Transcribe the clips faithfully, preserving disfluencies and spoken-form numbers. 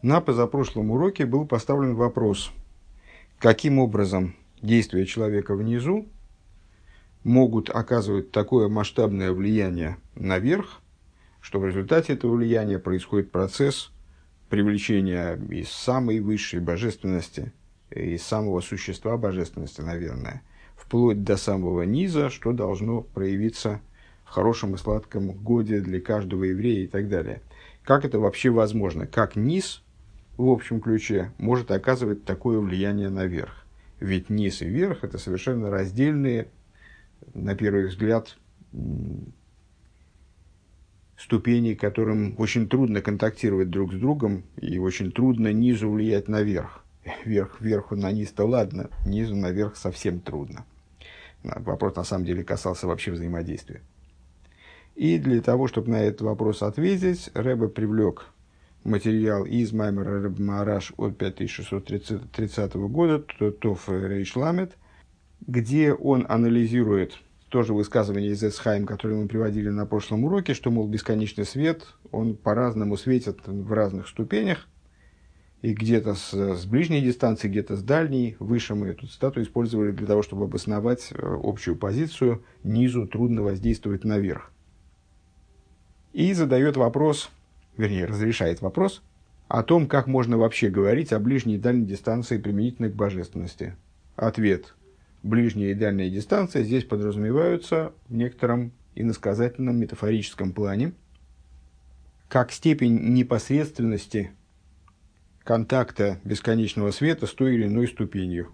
На позапрошлом уроке был поставлен вопрос, каким образом действия человека внизу могут оказывать такое масштабное влияние наверх, что в результате этого влияния происходит процесс привлечения из самой высшей божественности, из самого существа божественности, наверное, вплоть до самого низа, что должно проявиться в хорошем и сладком годе для каждого еврея и так далее. Как это вообще возможно? Как низ в общем ключе может оказывать такое влияние наверх? Ведь низ и верх – это совершенно раздельные, на первый взгляд, ступени, которым очень трудно контактировать друг с другом, и очень трудно низу влиять наверх. Вверх, вверху на низ-то ладно, низу наверх совсем трудно. Вопрос на самом деле касался вообще взаимодействия. И для того, чтобы на этот вопрос ответить, Ребе привлек материал из Маймера Ребе Маараш от пять тысяч шестьсот тридцатого года, Тов Рейш Ламет, где он анализирует тоже высказывание из Эц Хаим, которое мы приводили на прошлом уроке, что, мол, бесконечный свет, он по-разному светит в разных ступенях, и где-то с, с ближней дистанции, где-то с дальней. Выше мы эту цитату использовали для того, чтобы обосновать общую позицию: низу трудно воздействовать наверх. И задает вопрос, вернее, разрешает вопрос о том, как можно вообще говорить о ближней и дальней дистанции применительно к божественности. Ответ: ближняя и дальняя дистанция здесь подразумеваются в некотором иносказательном метафорическом плане как степень непосредственности контакта бесконечного света с той или иной ступенью.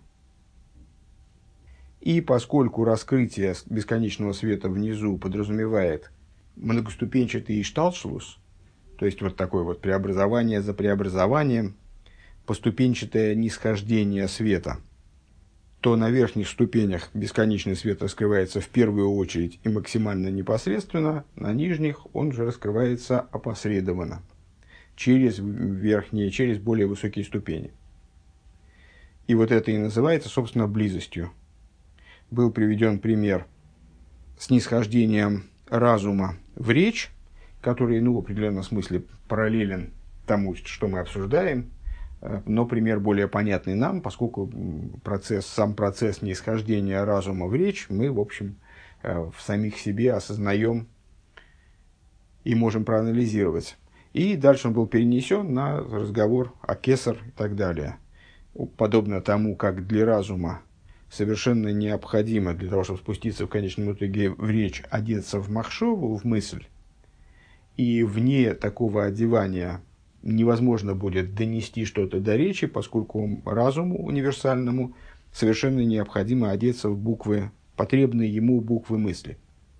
И поскольку раскрытие бесконечного света внизу подразумевает многоступенчатый ишталшелус, то есть вот такое вот преобразование за преобразованием, поступенчатое нисхождение света, то на верхних ступенях бесконечный свет раскрывается в первую очередь и максимально непосредственно, на нижних он же раскрывается опосредованно, через верхние, через более высокие ступени. И вот это и называется, собственно, близостью. Был приведен пример с нисхождением разума в речь, который, ну, в определенном смысле параллелен тому, что мы обсуждаем, но пример более понятный нам, поскольку процесс, сам процесс нисхождения разума в речь мы, в общем, в самих себе осознаем и можем проанализировать. И дальше он был перенесен на разговор о кесар и так далее. Подобно тому, как для разума совершенно необходимо для того, чтобы спуститься в конечном итоге в речь, одеться в махшову, в мысль, и вне такого одевания невозможно будет донести что-то до речи, поскольку разуму универсальному совершенно необходимо одеться в буквы, потребные ему буквы мысли.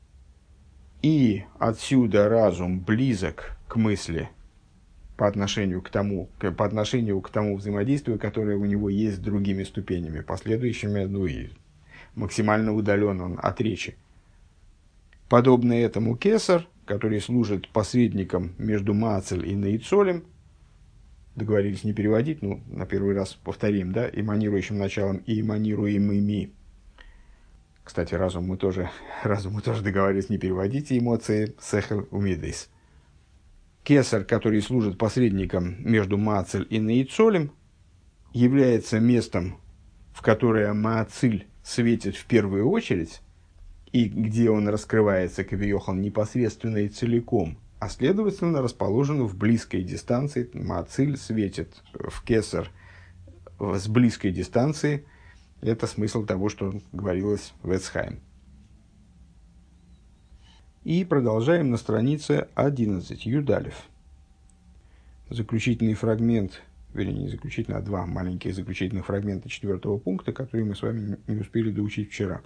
И отсюда разум близок к мысли по отношению к тому, к, по отношению к тому взаимодействию, которое у него есть с другими ступенями, последующими, ну и максимально удален он от речи. Подобно этому кесар, который служит посредником между Маацель и Наицолем, договорились не переводить, ну, на первый раз повторим, да, эманирующим началом и эманируемыми. Кстати, разум мы тоже, разум мы тоже договорились не переводить, эмоции сехел умидейс. Кесар, который служит посредником между Маацель и Наицолем, является местом, в которое Маациль светит в первую очередь, и где он раскрывается, кавиохал, непосредственно и целиком, а следовательно расположен в близкой дистанции. Маациль светит в кесар с близкой дистанции. Это смысл того, что говорилось в Эц Хаим. И продолжаем на странице одиннадцать, Юдалев. Заключительный фрагмент, вернее, не заключительный, а два маленьких заключительных фрагмента четвертого пункта, которые мы с вами не успели доучить вчера.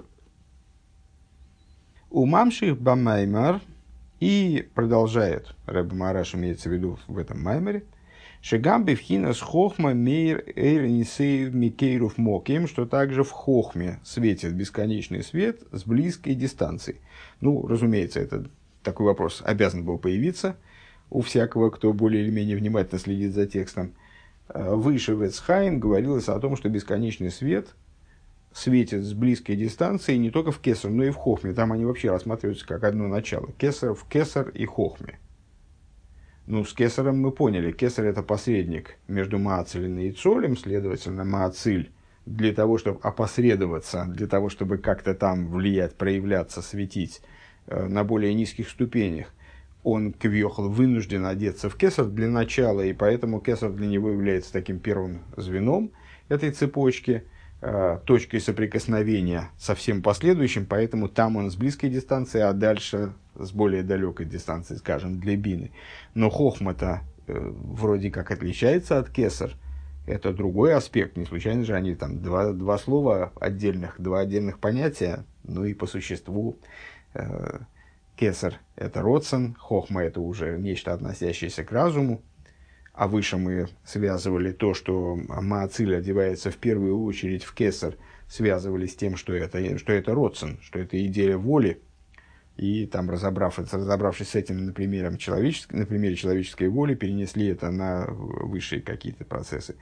У мамших бамаймар, и продолжает, Ребе Маараш имеется в виду в этом маймере, шегам бифхинас хохма мейр эйр нисеев микейров моким, что также в хохме светит бесконечный свет с близкой дистанции. Ну, разумеется, это такой вопрос обязан был появиться у всякого, кто более или менее внимательно следит за текстом. Выше в Эц Хаим говорилось о том, что бесконечный свет светит с близкой дистанции не только в кесар, но и в хохме. Там они вообще рассматриваются как одно начало. Кесар в кесар и хохме. Ну, с кесарем мы поняли. Кесар – это посредник между маацилем и ицолем, следовательно, маациль для того, чтобы опосредоваться, для того, чтобы как-то там влиять, проявляться, светить э, на более низких ступенях, он, квьохал, вынужден одеться в кесар для начала, и поэтому кесар для него является таким первым звеном этой цепочки, э, точкой соприкосновения со всем последующим, поэтому там он с близкой дистанции, а дальше с более далекой дистанции, скажем, для бины. Но хохма-то э, вроде как отличается от кесар. Это другой аспект. Не случайно же они там два, два слова отдельных, два отдельных понятия. Ну и по существу э, кесар – это родсен, хохма – это уже нечто, относящееся к разуму. А выше мы связывали то, что маациль одевается в первую очередь в кесар, связывали с тем, что это, что это родсен, что это идея воли. И там, разобрав, разобравшись с этим на примере, человеческой, на примере человеческой воли, перенесли это на высшие какие-то процессы.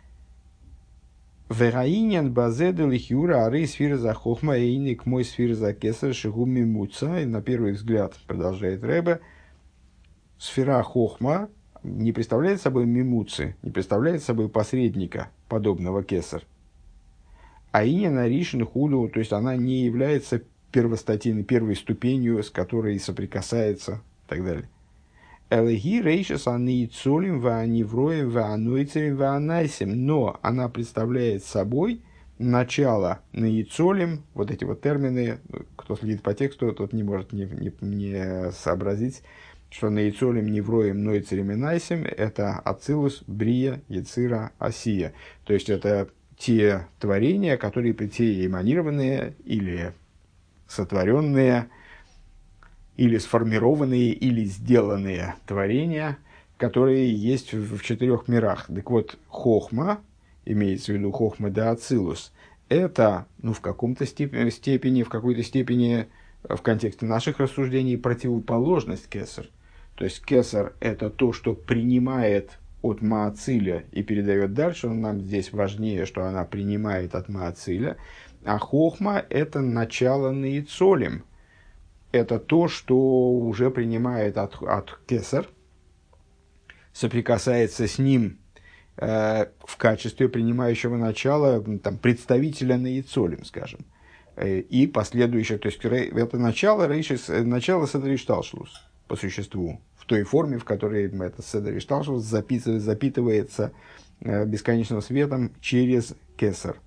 Вераинен базеду лихюра ары сфира за хохма эйник мой сфира за кесар шигуми муца. И на первый взгляд, продолжает Ребе, сфера хохма не представляет собой мимуцы, не представляет собой посредника, подобного кесар. А инен аришин худу, то есть она не является первостатейной, первой ступенью, с которой соприкасается, и так далее. Элэги рейшес ани цолим ва ани вроем ва анойцерим ва анайсим. Но она представляет собой начало наицолим, вот эти вот термины, кто следит по тексту, тот не может не, не, не сообразить, что наицолим, невроем, нойцерим и найсим – это ацилус, брия, яцира, асия. То есть это те творения, которые те эманированные или сотворенные, или сформированные, или сделанные творения, которые есть в, в четырех мирах. Так вот, хохма, имеется в виду хохма де ацилус, это, ну, в каком-то степени, степени, в какой-то степени, в контексте наших рассуждений, противоположность кесар. То есть, кесар – это то, что принимает от маациля и передает дальше. Нам здесь важнее, что она принимает от маациля. А хохма – это начало наицолим. Это то, что уже принимает от, от кесар, соприкасается с ним э, в качестве принимающего начала, там, представителя наицолим, скажем. Э, и последующее, то есть это начало, рейшис, начало седришталшлус, по существу, в той форме, в которой это седришталшлус запитывается э, бесконечным светом через кесар.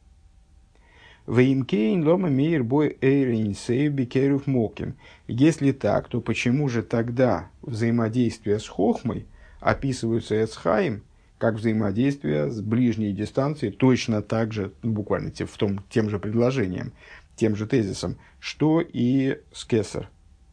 Если так, то почему же тогда взаимодействие с хохмой описываются эцхаим как взаимодействие с ближней дистанцией, точно так же, ну, буквально в том, тем же предложением, тем же тезисом, что и с кесар?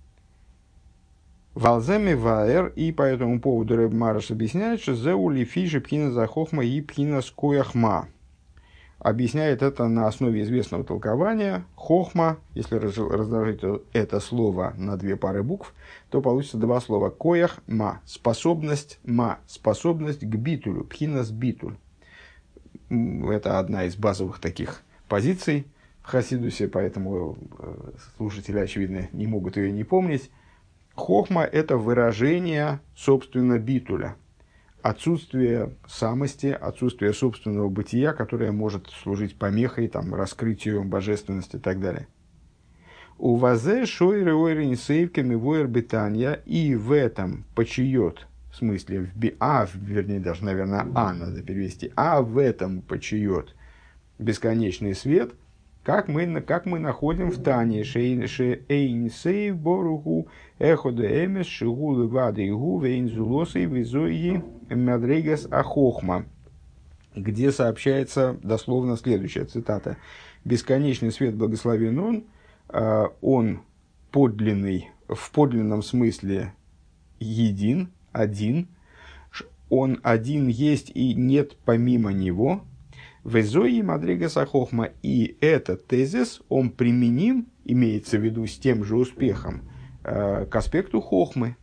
Валземи ваэр, и по этому поводу Реб Мараш объясняет, что зеули фиши пхина за хохма и пхина скояхма. Объясняет это на основе известного толкования. Хохма, если разложить это слово на две пары букв, то получится два слова. Коях ма, способность ма, способность к битулю, пхинас битуль. Это одна из базовых таких позиций в Хасидусе, поэтому слушатели, очевидно, не могут ее не помнить. Хохма – это выражение, собственно, битуля. Отсутствие самости, отсутствие собственного бытия, которое может служить помехой, там, раскрытию божественности и так далее. У вазе шойры ойрин сейвками воер бетанья, и в этом почиет, в смысле, в би, а, вернее, даже, наверное, а надо перевести, а в этом почиет бесконечный свет, как мы, как мы находим в Тане, шеэйн сейв боруху эходе эмес шигулы вады игу вейнзулосы визои мадригас ахохма, где сообщается дословно следующая цитата. «Бесконечный свет благословен он, он подлинный, в подлинном смысле един, один, он один есть и нет помимо него». Везои мадригаса хохма, и этот тезис, он применим, имеется в виду с тем же успехом, э, к аспекту хохмы.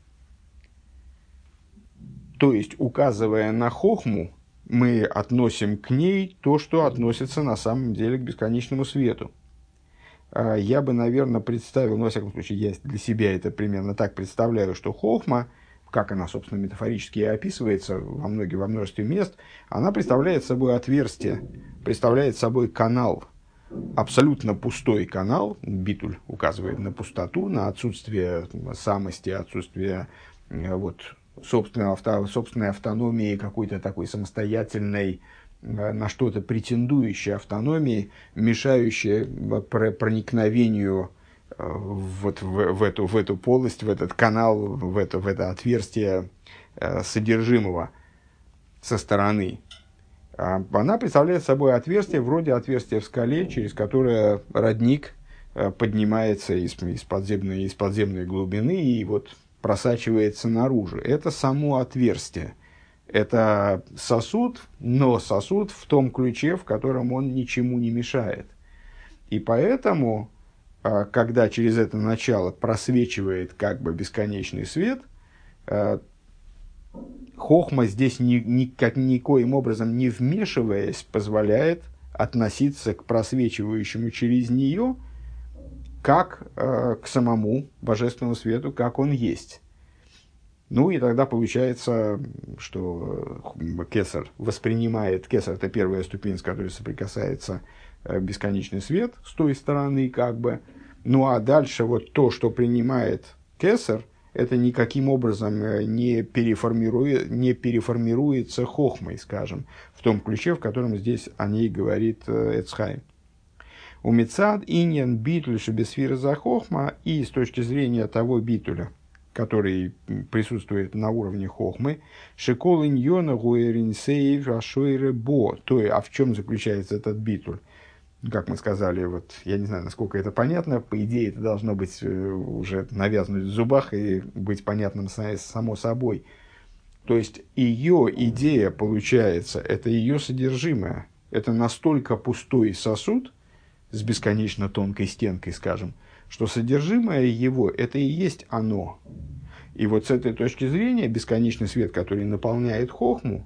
То есть, указывая на хохму, мы относим к ней то, что относится на самом деле к бесконечному свету. Э, я бы, наверное, представил, ну, во всяком случае, я для себя это примерно так представляю, что хохма, как она, собственно, метафорически и описывается во, многих, во множестве мест, она представляет собой отверстие, представляет собой канал, абсолютно пустой канал. Битуль указывает на пустоту, на отсутствие самости, отсутствие вот, собственной, авто, собственной автономии, какой-то такой самостоятельной, на что-то претендующей автономии, мешающей проникновению вот в, в, эту, в эту полость, в этот канал, в это, в это отверстие содержимого со стороны. Она представляет собой отверстие, вроде отверстия в скале, через которое родник поднимается из, из, подземной, из подземной глубины и вот просачивается наружу. Это само отверстие. Это сосуд, но сосуд в том ключе, в котором он ничему не мешает. И поэтому, когда через это начало просвечивает как бы бесконечный свет, хохма здесь ни, ни, как, никоим образом не вмешиваясь, позволяет относиться к просвечивающему через нее как э, к самому божественному свету, как он есть. Ну и тогда получается, что кесар воспринимает, кесар — это первая ступень, с которой соприкасается э, бесконечный свет с той стороны как бы. Ну а дальше вот то, что принимает кесар, это никаким образом не, переформирует, не переформируется хохмой, скажем, в том ключе, в котором здесь о ней говорит Эц Хаим. У Мицад иньян битуль шебесфира за хохма, и с точки зрения того битуля, который присутствует на уровне хохмы, шекол иньона гуэринсейв ашойре бо, то есть, а в чем заключается этот битуль? Как мы сказали, вот, я не знаю, насколько это понятно, по идее это должно быть уже навязанным в зубах и быть понятным само собой. То есть ее идея, получается, это ее содержимое. Это настолько пустой сосуд с бесконечно тонкой стенкой, скажем, что содержимое его – это и есть оно. И вот с этой точки зрения бесконечный свет, который наполняет хохму,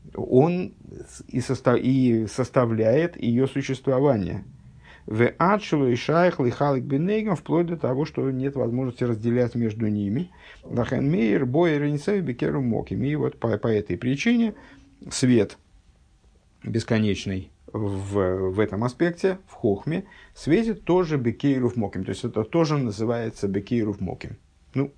он и, состав, и составляет ее существование. В адшилу и шайх лихалик бенегам, вплоть до того, что нет возможности разделять между ними. Лахенмейр бой ренсей бекеру моким. И вот по, по этой причине свет бесконечный в, в этом аспекте, в хохме, светит тоже бекейру моким. То есть это тоже называется бекейру моким. Ну,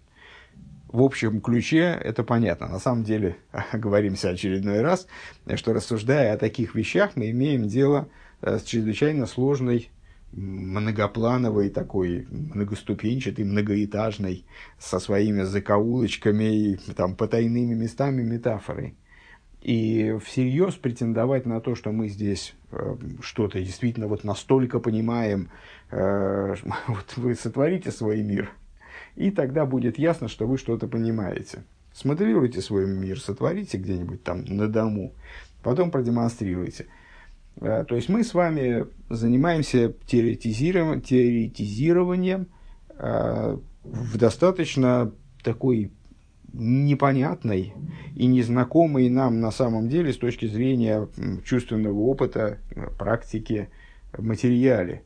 в общем ключе это понятно. На самом деле, оговоримся очередной раз, что рассуждая о таких вещах, мы имеем дело с чрезвычайно сложной, многоплановой, такой многоступенчатой, многоэтажной, со своими закоулочками и там, потайными местами метафорой. И всерьез претендовать на то, что мы здесь э, что-то действительно вот настолько понимаем, э, вот вы сотворите свой мир, и тогда будет ясно, что вы что-то понимаете. Смоделируйте свой мир, сотворите где-нибудь там на дому, потом продемонстрируйте. То есть мы с вами занимаемся теоретизированием, теоретизированием в достаточно такой непонятной и незнакомой нам на самом деле с точки зрения чувственного опыта, практики, материале.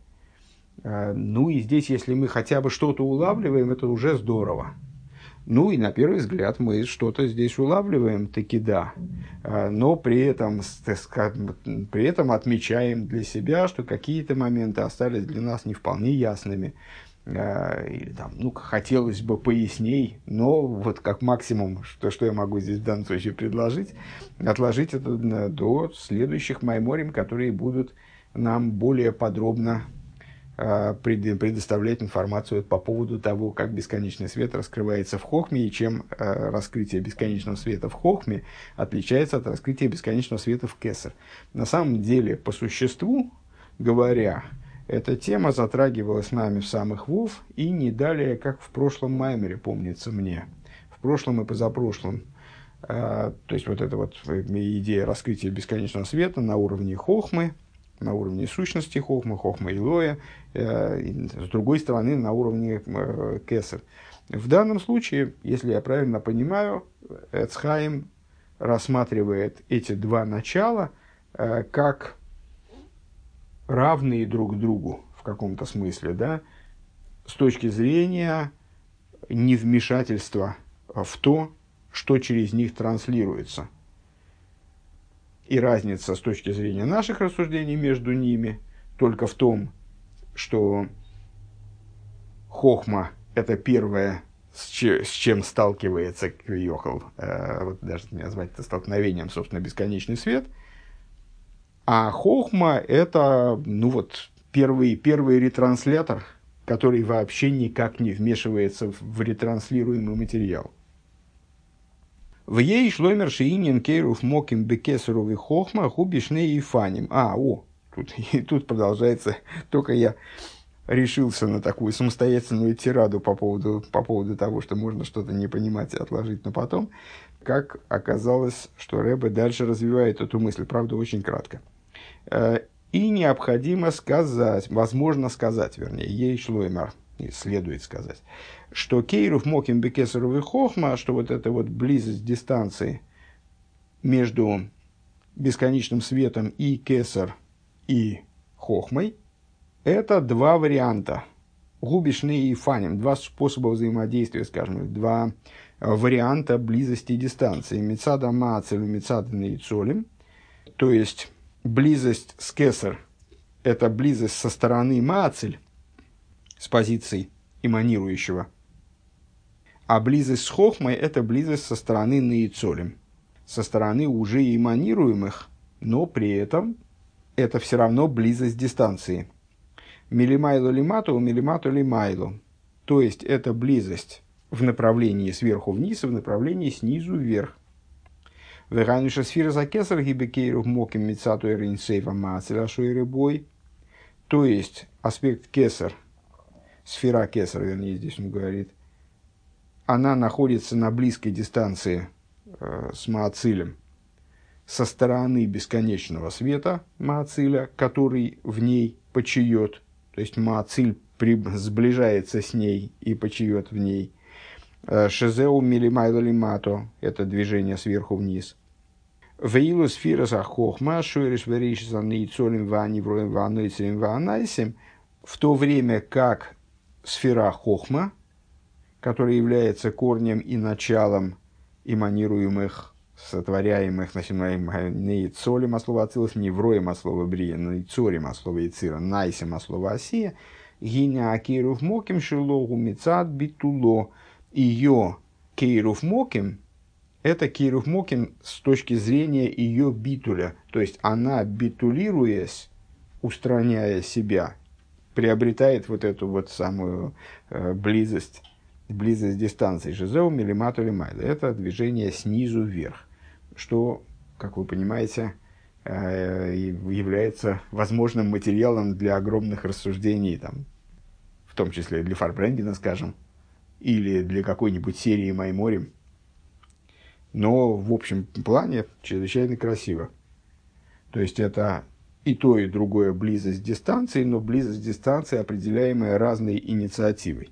Ну и здесь, если мы хотя бы что-то улавливаем, это уже здорово. Ну и на первый взгляд мы что-то здесь улавливаем, таки да. Но при этом, при этом отмечаем для себя, что какие-то моменты остались для нас не вполне ясными. Или там, ну, хотелось бы поясней, но вот как максимум, что, что я могу здесь в данном случае предложить, отложить это до следующих майморим, которые будут нам более подробно предоставлять информацию по поводу того, как бесконечный свет раскрывается в хохме, и чем раскрытие бесконечного света в хохме отличается от раскрытия бесконечного света в кесар. На самом деле, по существу говоря, эта тема затрагивалась нами в самых вов, и не далее, как в прошлом маймере, помнится мне, в прошлом и позапрошлом. То есть, вот эта вот идея раскрытия бесконечного света на уровне хохмы, на уровне сущности хохмы, хохма Илоя, э, с другой стороны, на уровне э, кесар. В данном случае, если я правильно понимаю, Эц Хаим рассматривает эти два начала э, как равные друг другу в каком-то смысле, да, с точки зрения невмешательства в то, что через них транслируется. И разница с точки зрения наших рассуждений между ними только в том, что хохма – это первое, с, че, с чем сталкивается Квиохал, э, вот даже назвать это столкновением, собственно, бесконечный свет. А хохма – это, ну вот, первый, первый ретранслятор, который вообще никак не вмешивается в, в ретранслируемый материал. В ей шлоймер шиинин кейруф моким бекесаровый хохма губишне и фаним. А, о, тут, и тут продолжается, только я решился на такую самостоятельную тираду по поводу, по поводу того, что можно что-то не понимать и отложить на потом, как оказалось, что Ребе дальше развивает эту мысль, правда, очень кратко. И необходимо сказать, возможно сказать, вернее, ей шлоймер, следует сказать, что кейруф моким бекесаровый хохма, что вот эта вот близость дистанции между бесконечным светом и кесар и хохмой, это два варианта. Губишны и фаним, два способа взаимодействия, скажем, два варианта близости и дистанции. Мецада маацелю, мецада нейцолем, то есть близость с кесар – это близость со стороны маацель, с позиции эманирующего. А близость с хохмой – это близость со стороны нейцолем, со стороны уже эманируемых, но при этом это все равно близость дистанции. Милимайло лимату, милимату лимайло. То есть это близость в направлении сверху вниз и в направлении снизу вверх. Вегануша сфера за кесар гибекейру моким мецату эринсейва маацеля шуэребой. То есть аспект кесар, сфера кесар, вернее, здесь он говорит, она находится на близкой дистанции э, с маацилем со стороны бесконечного света маациля, который в ней почиет. То есть маациль при, сближается с ней и почиет в ней. Шезеу милимайло лимато – это движение сверху вниз. Веилу сфера за хохма, шуэриш вериш за нейцолем ванивроем ванойцелем ванайсем, в то время как сфера хохма, которая является корнем и началом эманируемых, сотворяемых, нейцолем от слова ацилус, невроем от слова брия, нейцорем от слова яцира, найсем от слова осия, гиня акейрув моким шилогу мецад битуло. Ее кейрув моким – это кейрув моким с точки зрения ее битуля. То есть она, битулируясь, устраняя себя, приобретает вот эту вот самую э, близость, близость дистанции. Жизеу милимату лимайда. Это движение снизу вверх, что, как вы понимаете, э, является возможным материалом для огромных рассуждений, там, в том числе для Фарбренгена, скажем, или для какой-нибудь серии Майморим. Но в общем плане чрезвычайно красиво. То есть это и то, и другое близость дистанции, но близость дистанции, определяемая разной инициативой.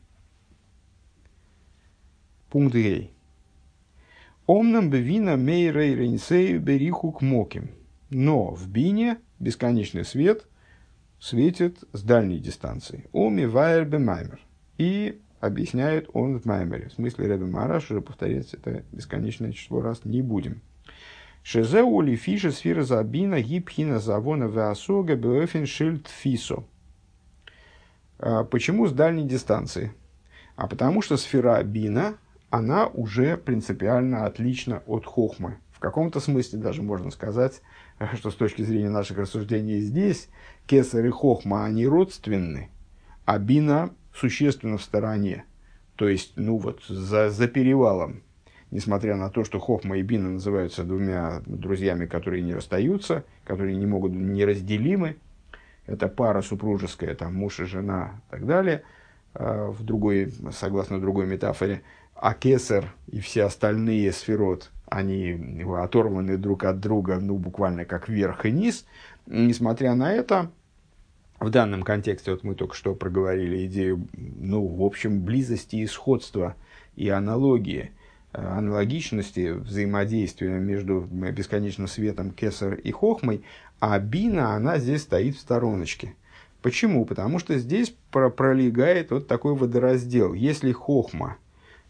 Пункт Гей. Омнам бевина мейрей рейнсею бериху к моким. Но в бине бесконечный свет светит с дальней дистанции. Оми вайер бемаймер. И объясняет он в Маймере. В смысле Ребе Мараш, уже повторять это бесконечное число раз не будем. Шезеу лифиша сфера забина гипхина завона веасога беофен шильд фисо. Почему с дальней дистанции? А потому что сфера бина, она уже принципиально отлична от хохмы. В каком-то смысле даже можно сказать, что с точки зрения наших рассуждений здесь кесар и хохма, они родственны, а бина существенно в стороне, то есть, ну вот, за, за перевалом, несмотря на то, что хохма и бина называются двумя друзьями, которые не расстаются, которые не могут, неразделимы, это пара супружеская, там, муж и жена и так далее, в другой, согласно другой метафоре, а кесар и все остальные сферот, они оторваны друг от друга, ну, буквально как вверх и низ, несмотря на это, в данном контексте, вот мы только что проговорили идею, ну, в общем, близости и сходства, и аналогии, аналогичности взаимодействия между бесконечным светом кесар и хохмой, а бина, она здесь стоит в стороночке. Почему? Потому что здесь про- пролегает вот такой водораздел. Если хохма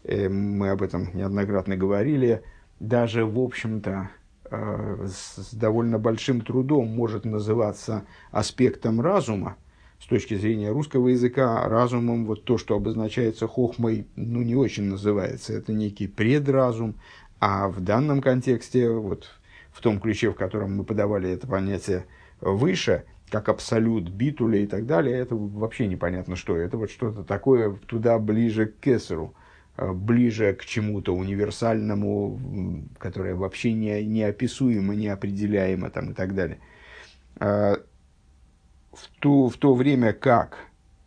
э, мы об этом неоднократно говорили, даже, в общем-то, э, с, с довольно большим трудом может называться аспектом разума. С точки зрения русского языка, разумом вот то, что обозначается хохмой, ну, не очень называется. Это некий предразум, а в данном контексте, вот в том ключе, в котором мы подавали это понятие выше, как абсолют, битуля и так далее, это вообще непонятно что. Это вот что-то такое туда ближе к кесару, ближе к чему-то универсальному, которое вообще не, неописуемо, неопределяемо там, и так далее. В то, в то время как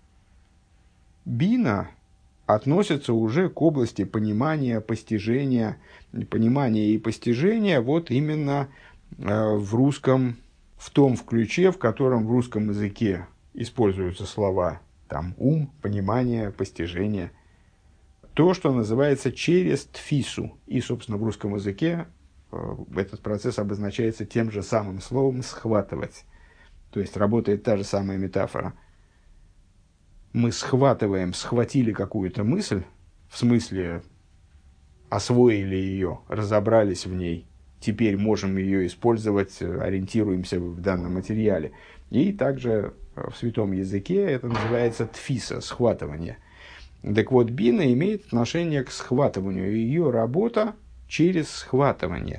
бина относится уже к области понимания, постижения, понимания и постижения вот именно э, в русском, в том в ключе, в котором в русском языке используются слова там ум, понимание, постижение. То, что называется через тфису. И, собственно, в русском языке э, этот процесс обозначается тем же самым словом «схватывать». То есть работает та же самая метафора. Мы схватываем, схватили какую-то мысль, в смысле освоили ее, разобрались в ней, теперь можем ее использовать, ориентируемся в данном материале. И также в святом языке это называется тфиса, схватывание. Так вот, бина имеет отношение к схватыванию, ее работа через схватывание.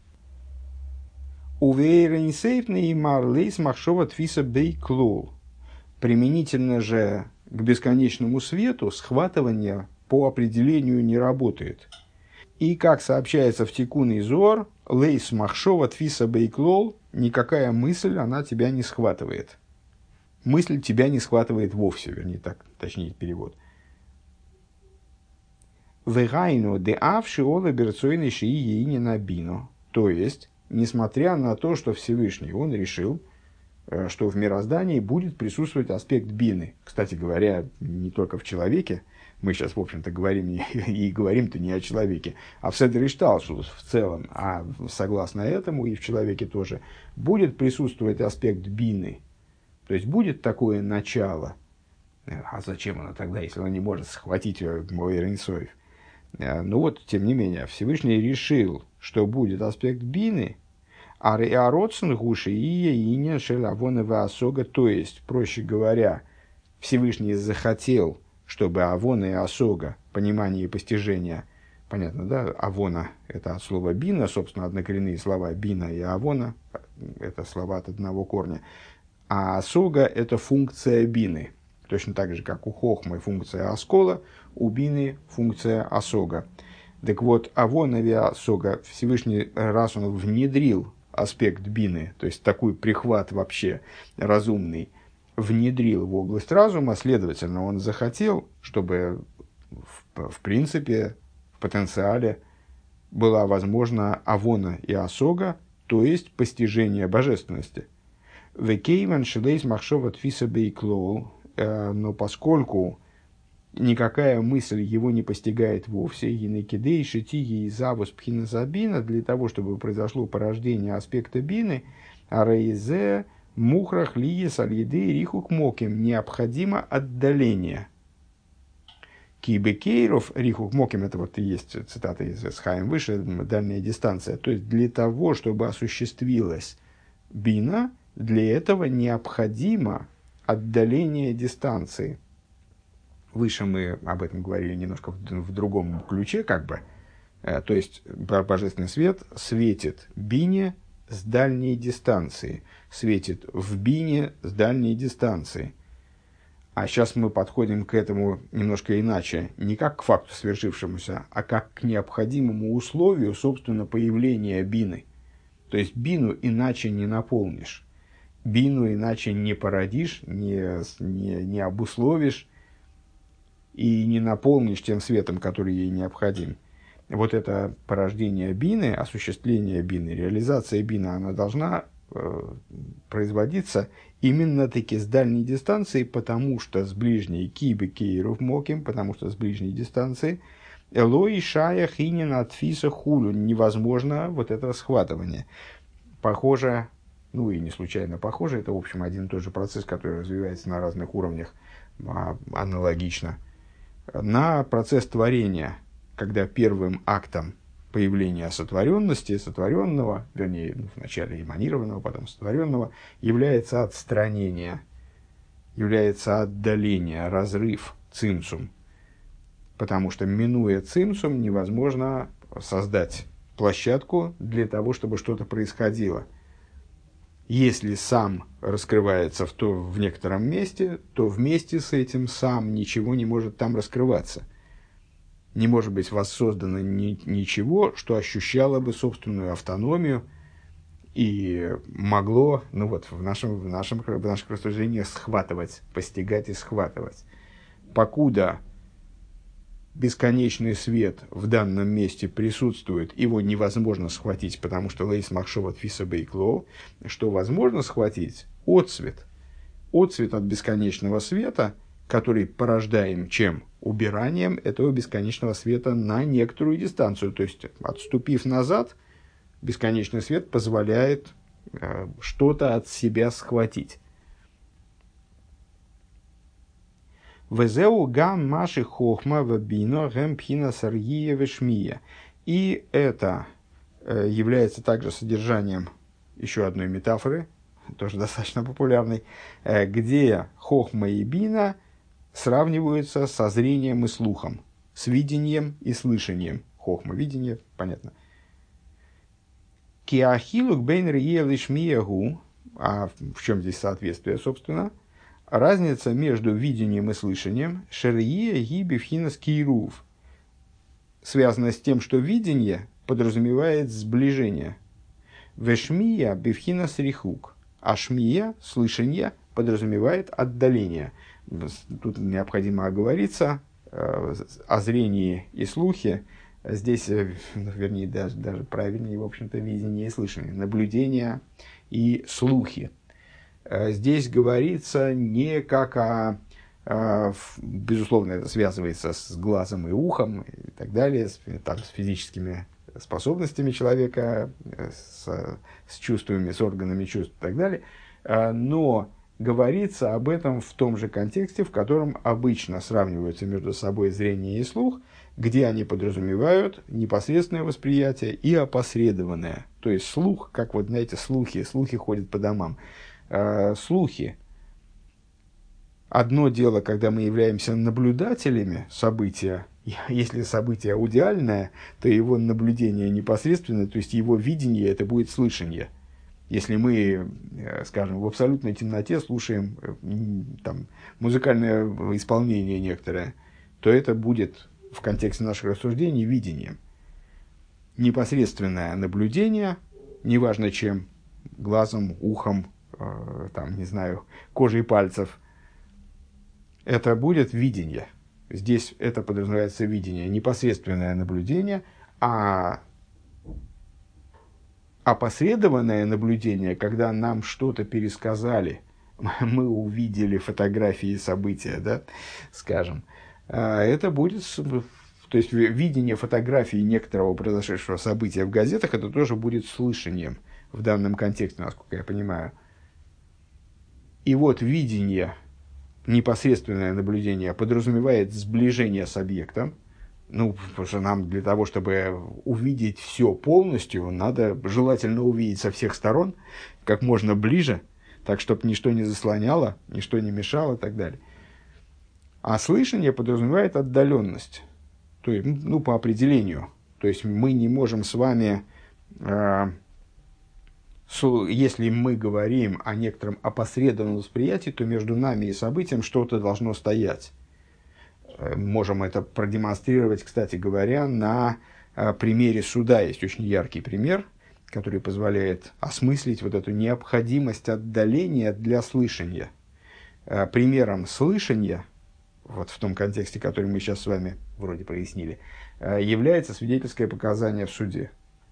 Применительно же к бесконечному свету схватывание по определению не работает. И, как сообщается в Тикун и Зоар, лейс махшова твиса бейклол, никакая мысль, она тебя не схватывает. Мысль тебя не схватывает вовсе, вернее, так, точнее перевод. Вегайну де авши ола берцойны шии ейни набино. То есть, несмотря на то, что Всевышний, он решил, что в мироздании будет присутствовать аспект бины. Кстати говоря, не только в человеке, мы сейчас, в общем-то, говорим и, и говорим-то не о человеке, а в Седер Ишталшус в целом, а согласно этому и в человеке тоже, будет присутствовать аспект бины. То есть, будет такое начало. А зачем оно тогда, если оно не может схватить мой Рейнсоев? Ну вот, тем не менее, Всевышний решил, что будет аспект бины, а реароцен гуши и иня шелавонова осога, то есть, проще говоря, Всевышний захотел, чтобы авона и осога, понимание и постижение, понятно, да, авона – это от слова бина, собственно, однокоренные слова бина и авона – это слова от одного корня, а осога – это функция бины, точно так же, как у хохмы функция оскола, у бины функция осога. Так вот, авона и осога Всевышний, раз он внедрил аспект бины, то есть такой прихват вообще разумный, внедрил в область разума, следовательно, он захотел, чтобы в, в принципе, в потенциале была возможна авона и осога, то есть постижение божественности. Векейман шелейс махшова тфиса бейклоу, но поскольку никакая мысль его не постигает вовсе, и накидей шитиги и завус пхиназабина, для того, чтобы произошло порождение аспекта бины, а рейзе мухрах лиес аль-еды рихук моким, необходимо отдаление. Кибекейров рихук моким, это вот и есть цитата из Эсхаим выше, дальняя дистанция. То есть для того, чтобы осуществилась бина, для этого необходимо отдаление дистанции. Выше мы об этом говорили немножко в, в другом ключе, как бы. То есть божественный свет светит бине с дальней дистанции, светит в бине с дальней дистанции. А сейчас мы подходим к этому немножко иначе, не как к факту свершившемуся, а как к необходимому условию, собственно, появления бины. То есть бину иначе не наполнишь, бину иначе не породишь, не, не, не обусловишь и не наполнишь тем светом, который ей необходим. Вот это порождение бины, осуществление бины, реализация бины, она должна э, производиться именно-таки с дальней дистанции, потому что с ближней кибы кейров моким, потому что с ближней дистанции элой шая хинин атфиса хулю, невозможно вот это схватывание. Похоже, ну и не случайно похоже, это в общем один и тот же процесс, который развивается на разных уровнях, аналогично, на процесс творения. когда первым актом появления сотворенности, сотворенного, вернее, ну, вначале эманированного, потом сотворенного, является отстранение, является отдаление, разрыв, цимсум. Потому что, минуя цимсум, невозможно создать площадку для того, чтобы что-то происходило. Если сам раскрывается в, то, в некотором месте, то вместе с этим сам ничего не может там раскрываться. Не может быть воссоздано ни, ничего, что ощущало бы собственную автономию и могло, ну вот, в, нашем, в, нашем, в наших рассуждениях схватывать, постигать и схватывать. Покуда бесконечный свет в данном месте присутствует, его невозможно схватить, потому что лейс махшова тфиса бейкло, что возможно схватить отцвет, отцвет от бесконечного света, который порождаем чем? Убиранием этого бесконечного света на некоторую дистанцию. То есть, отступив назад, бесконечный свет позволяет э, что-то от себя схватить. Везеу гам маши хохма вабино гэмпхина саргия вешмия. И это э, является также содержанием еще одной метафоры, тоже достаточно популярной, э, где хохма и бина сравниваются со зрением и слухом, с видением и слышанием. Хохма, видение, понятно. Киахилук бейн рия вешмиягу, а в чем здесь соответствие, собственно? Разница между видением и слышанием шерие гиби фхинас кирув связана с тем, что видение подразумевает сближение. Вешмия бифхинас рихук, а шмия, слышание, подразумевает отдаление. Тут необходимо оговориться э, о зрении и слухе. Здесь, э, вернее, даже, даже правильнее, в общем-то, видение и слышание, наблюдение и слухи. Здесь говорится не как о, безусловно, это связывается с глазом и ухом и так далее, с, там, с физическими способностями человека, с, с чувствами, с органами чувств и так далее, но говорится об этом в том же контексте, в котором обычно сравниваются между собой зрение и слух, где они подразумевают непосредственное восприятие и опосредованное. То есть слух, как вот, знаете, слухи, слухи ходят по домам. Слухи. Одно дело, когда мы являемся наблюдателями события. Если событие аудиальное, то его наблюдение непосредственное, то есть его видение, это будет слышание. Если мы, скажем, в абсолютной темноте слушаем там, музыкальное исполнение некоторое, то это будет в контексте наших рассуждений видением. Непосредственное наблюдение, неважно чем, глазом, ухом, там, не знаю, кожей пальцев, это будет видение. Здесь это подразумевается видение, непосредственное наблюдение, а опосредованное наблюдение, когда нам что-то пересказали, мы увидели фотографии события, да, скажем, это будет, то есть видение фотографии некоторого произошедшего события в газетах, это тоже будет слышанием в данном контексте, насколько я понимаю. И вот видение, непосредственное наблюдение подразумевает сближение с объектом. Ну, потому что нам для того, чтобы увидеть все полностью, надо желательно увидеть со всех сторон, как можно ближе, так, чтобы ничто не заслоняло, ничто не мешало и так далее. А слышание подразумевает отдаленность, то есть, ну, по определению. То есть мы не можем с вами... Э, Если мы говорим о некотором опосредованном восприятии, то между нами и событием что-то должно стоять. Можем это продемонстрировать, кстати говоря, на примере суда. Есть очень яркий пример, который позволяет осмыслить вот эту необходимость отдаления для слышания. Примером слышания, вот в том контексте, который мы сейчас с вами вроде прояснили, является свидетельское показание в суде.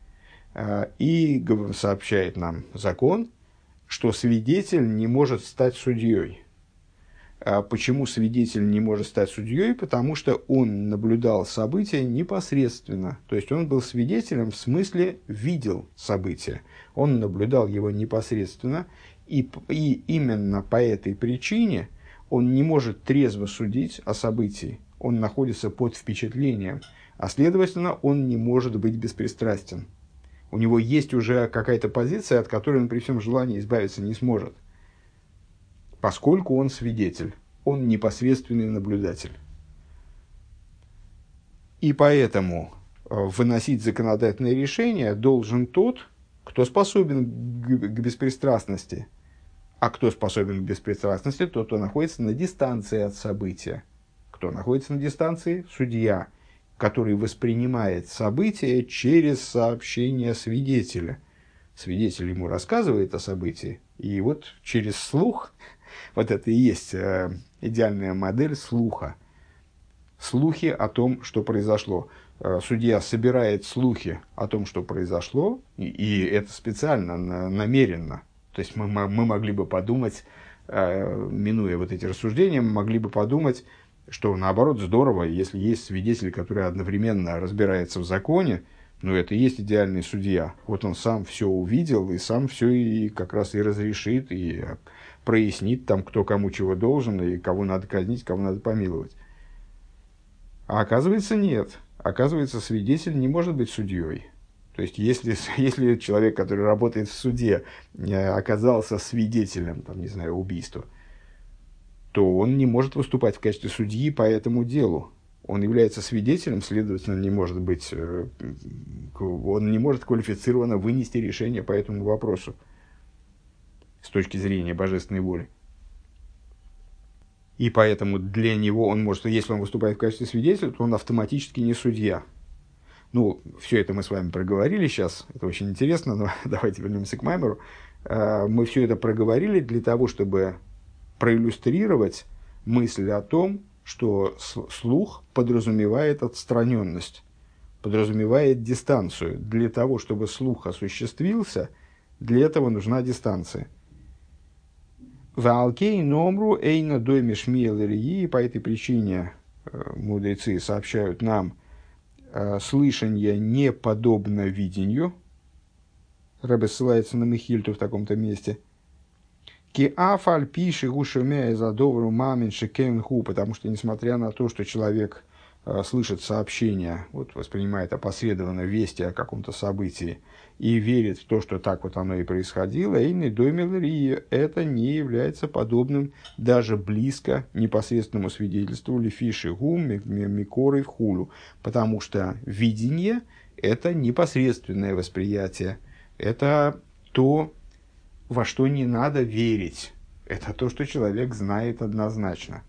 И сообщает нам закон, что свидетель не может стать судьей. Почему свидетель не может стать судьей? Потому что он наблюдал события непосредственно. То есть он был свидетелем, в смысле видел события. Он наблюдал его непосредственно. И, и именно по этой причине он не может трезво судить о событии. Он находится под впечатлением а следовательно, он не может быть беспристрастен. У него есть уже какая-то позиция, от которой он при всем желании избавиться не сможет, поскольку он свидетель, он непосредственный наблюдатель. И поэтому выносить законодательные решения должен тот, кто способен к беспристрастности. А кто способен к беспристрастности, тот, кто находится на дистанции от события. Кто находится на дистанции? Судья, который воспринимает события через сообщение свидетеля. Свидетель ему рассказывает о событии, и вот через слух, вот это и есть идеальная модель слуха. Слухи о том, что произошло. Судья собирает слухи о том, что произошло, и, и это специально, намеренно. То есть мы, мы могли бы подумать, минуя вот эти рассуждения, мы могли бы подумать, что наоборот здорово, если есть свидетель, который одновременно разбирается в законе, ну это и есть идеальный судья. Вот он сам все увидел, и сам все и как раз и разрешит, и прояснит там, кто кому чего должен, и кого надо казнить, кого надо помиловать. А оказывается, нет. Оказывается, свидетель не может быть судьей. То есть, если, если человек, который работает в суде, оказался свидетелем, там, не знаю, убийства, то он не может выступать в качестве судьи по этому делу. Он является свидетелем, следовательно, не может быть, он не может квалифицированно вынести решение по этому вопросу с точки зрения божественной воли. И поэтому для него он может, если он выступает в качестве свидетеля, то он автоматически не судья. Ну, все это мы с вами проговорили сейчас, это очень интересно, но давайте вернемся к Маймеру. Мы все это проговорили для того, чтобы проиллюстрировать мысль о том, что слух подразумевает отстраненность, подразумевает дистанцию. Для того, чтобы слух осуществился, для этого нужна дистанция. Ваалкей номру эйна дойме шмиелерии, по этой причине мудрецы сообщают нам, слышание не подобно видению. Ребе ссылается на Мехильту в таком-то месте. Ки афаль пиши гушемя за добру мамин шекенху, потому что несмотря на то, что человек э, слышит сообщения, вот воспринимает опосредованно вести о каком-то событии и верит в то, что так вот оно и происходило, эйны домилри, это не является подобным даже близко непосредственному свидетельству лифиши гум микоры в хулю, потому что видение – это непосредственное восприятие, это то, во что не надо верить. Это то, что человек знает однозначно.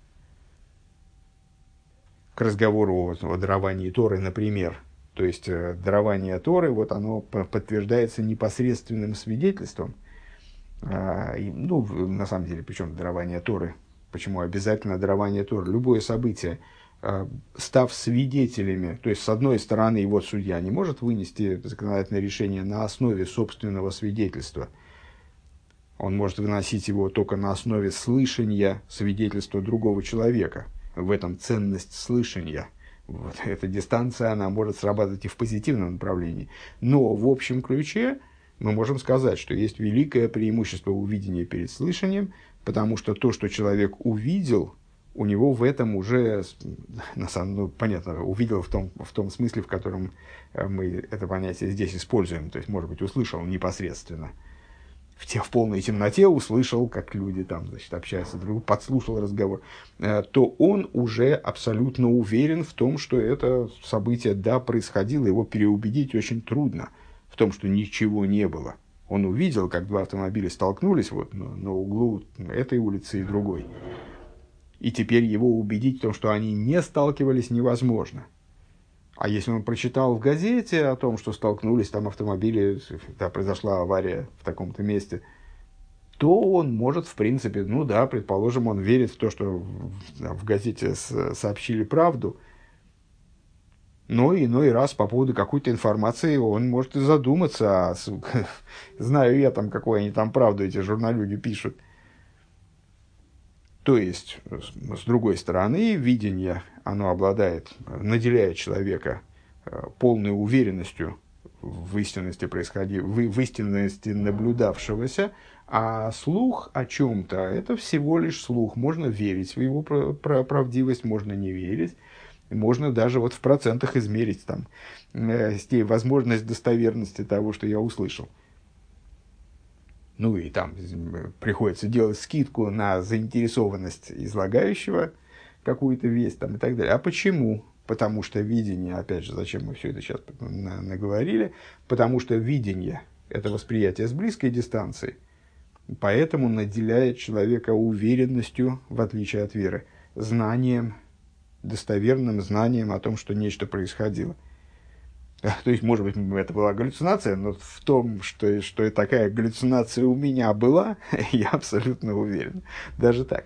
К разговору о, о даровании Торы, например. То есть, э, дарование Торы, вот оно подтверждается непосредственным свидетельством. А, и, ну, на самом деле, причем дарование Торы? Почему обязательно дарование Торы? Любое событие, э, став свидетелями, то есть, с одной стороны, его судья не может вынести законодательное решение на основе собственного свидетельства. Он может выносить его только на основе слышания свидетельства другого человека. В этом ценность слышания. Вот. Эта дистанция, она может срабатывать и в позитивном направлении. Но в общем ключе мы можем сказать, что есть великое преимущество увидения перед слышанием, потому что то, что человек увидел, у него в этом уже, на самом, ну, понятно, увидел в том, в том смысле, в котором мы это понятие здесь используем. То есть, может быть, услышал непосредственно. В, те, в полной темноте услышал, как люди там, значит, общаются друг другу, подслушал разговор, то он уже абсолютно уверен в том, что это событие, да, происходило, его переубедить очень трудно в том, что ничего не было. Он увидел, как два автомобиля столкнулись вот, на, на углу этой улицы и другой. И теперь его убедить в том, что они не сталкивались, невозможно. А если он прочитал в газете о том, что столкнулись там автомобили, да, произошла авария в таком-то месте, то он может, в принципе, ну да, предположим, он верит в то, что в, в газете с, сообщили правду, но иной раз по поводу какой-то информации он может и задуматься, а, знаю я там, какую они там правду эти журналюги пишут. То есть, с другой стороны, видение, оно обладает, наделяет человека полной уверенностью в истинности происходи... в истинности наблюдавшегося, а слух о чем-то – это всего лишь слух. Можно верить в его правдивость, можно не верить. Можно даже вот в процентах измерить там, э, возможность достоверности того, что я услышал. Ну и там приходится делать скидку на заинтересованность излагающего какую-то весть там, и так далее. А почему? Потому что видение, опять же, зачем мы все это сейчас наговорили, потому что видение – это восприятие с близкой дистанции, поэтому наделяет человека уверенностью, в отличие от веры, знанием, достоверным знанием о том, что нечто происходило. То есть, может быть, это была галлюцинация, но в том, что, что такая галлюцинация у меня была, я абсолютно уверен. Даже так.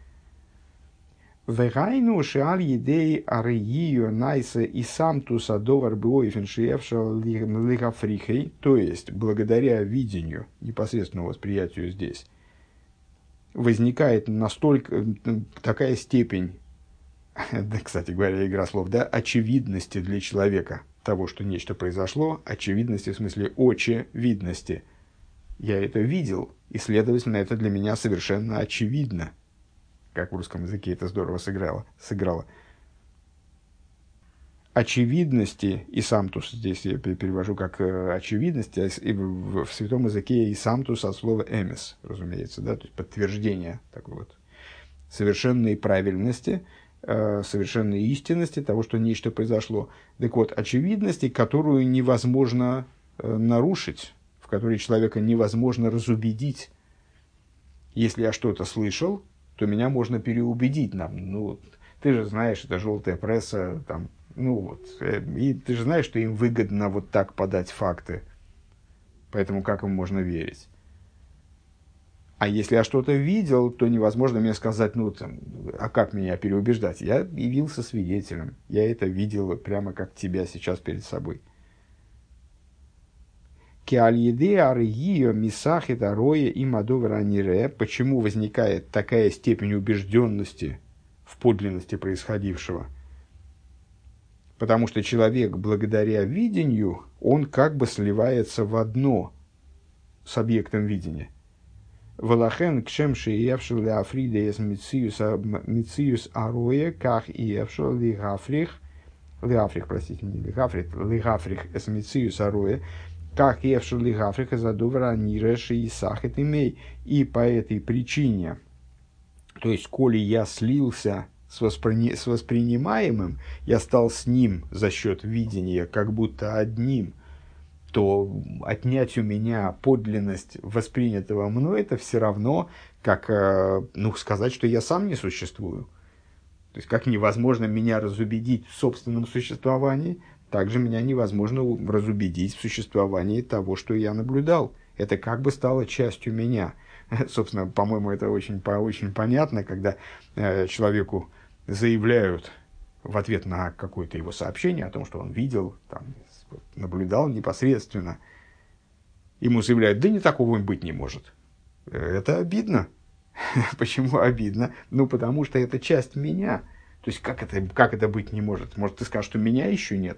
Вегайну шиаль едей арию найса и сам тусадовар буойфен шиевшал лигафрихей, то есть, благодаря видению, непосредственному восприятию здесь, возникает настолько такая степень, да, кстати говоря, игра слов, да, очевидности для человека того, что нечто произошло, очевидности в смысле очевидности. Я это видел, и, следовательно, это для меня совершенно очевидно. Как в русском языке это здорово сыграло. сыграло. Очевидности, и самтус, здесь я перевожу как очевидности, и в, в святом языке и самтус от слова эмис, разумеется, да, то есть подтверждение такой вот совершенной правильности, совершенной истинности того, что нечто произошло. Так вот, очевидности, которую невозможно нарушить, в которой человека невозможно разубедить. Если я что-то слышал, то меня можно переубедить. Нам, ну, ты же знаешь, это желтая пресса, там, ну вот, и ты же знаешь, что им выгодно вот так подать факты. Поэтому как им можно верить? А если я что-то видел, то невозможно мне сказать, ну, там, а как меня переубеждать? Я явился свидетелем. Я это видел прямо как тебя сейчас перед собой. Почему возникает такая степень убежденности в подлинности происходившего? Потому что человек, благодаря видению, он как бы сливается в одно с объектом видения. Валахен кшемши евшел леафриде эс мициюс ароя, как и евшел лигафрих, лигафрих, простите, не лигафрих, лигафрих эс мициюс ароя, как евшел лигафрих эс адувра ниреши и сахет имей. И по этой причине, то есть, коли я слился с, воспри... с воспринимаемым, я стал с ним за счет видения как будто одним, то отнять у меня подлинность воспринятого мной, это все равно, как ну, сказать, что я сам не существую. То есть, как невозможно меня разубедить в собственном существовании, также меня невозможно разубедить в существовании того, что я наблюдал. Это как бы стало частью меня. Собственно, по-моему, это очень, очень понятно, когда э, человеку заявляют в ответ на какое-то его сообщение о том, что он видел, там, наблюдал непосредственно, ему заявляют, да не такого быть не может. Это обидно. Почему обидно? Ну, потому что это часть меня. То есть, как это, как это быть не может? Может, ты скажешь, что меня еще нет?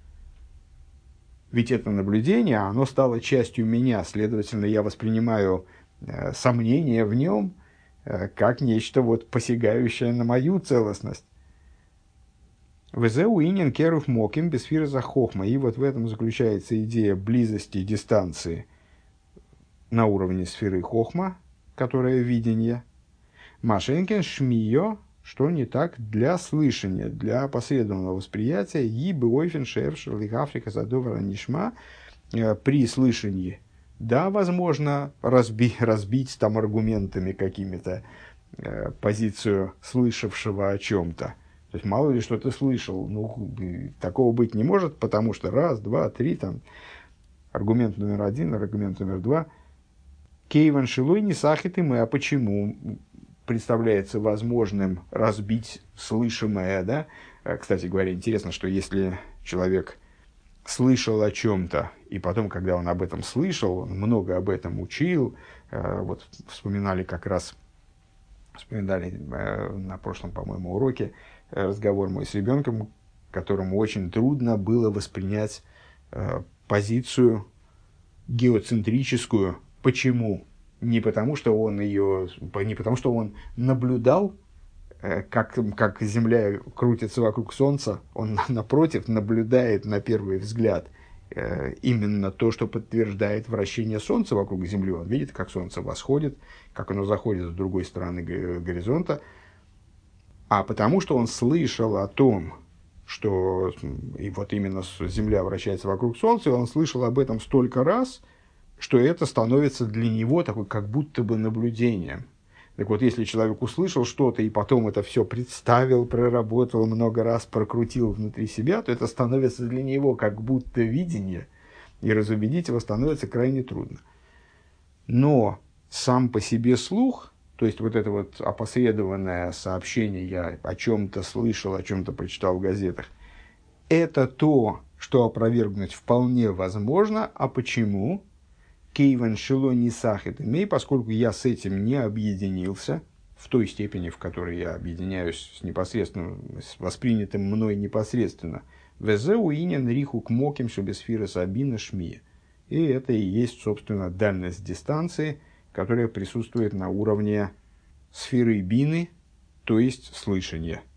Ведь это наблюдение, оно стало частью меня. Следовательно, я воспринимаю э, сомнение в нем э, как нечто вот, посягающее на мою целостность. Везеу инин керух моким бесфира за хохма. И вот в этом заключается идея близости дистанции на уровне сферы хохма, которая видение. Машенькин шмио, что не так для слышания, для посредственного восприятия. Ибо ойфен шершер лигафрика задовара нишма при слышании. Да, возможно, разби, разбить там аргументами какими-то э, позицию слышавшего о чем-то. То есть, мало ли, что ты слышал. Ну, такого быть не может, потому что раз, два, три, там, аргумент номер один, аргумент номер два. Кейван шилой не сахит и мы. А почему представляется возможным разбить слышимое, да? Кстати говоря, интересно, что если человек слышал о чем-то, и потом, когда он об этом слышал, он много об этом учил, вот вспоминали как раз, вспоминали на прошлом, по-моему, уроке, разговор мой с ребенком, которому очень трудно было воспринять э, позицию геоцентрическую. Почему? Не потому, что он ее, не потому, что он наблюдал э, как, как Земля крутится вокруг Солнца, он, напротив, наблюдает на первый взгляд э, именно то, что подтверждает вращение Солнца вокруг Земли. Он видит, как Солнце восходит, как оно заходит с другой стороны горизонта. А потому что он слышал о том, что и вот именно Земля вращается вокруг Солнца, и он слышал об этом столько раз, что это становится для него такой как будто бы наблюдением. Так вот, если человек услышал что-то и потом это все представил, проработал, много раз прокрутил внутри себя, то это становится для него как будто видение, и разубедить его становится крайне трудно. Но сам по себе слух, то есть вот это вот опосредованное сообщение, я о чем-то слышал, о чем-то прочитал в газетах, это то, что опровергнуть вполне возможно. А почему? Кейвен шило не сахет имей, поскольку я с этим не объединился в той степени, в которой я объединяюсь с непосредственным, с воспринятым мной непосредственно. Везеу инен риху к моким шебесфира сабина шмия. И это и есть, собственно, дальность дистанции, которая присутствует на уровне сферы бины, то есть слышания.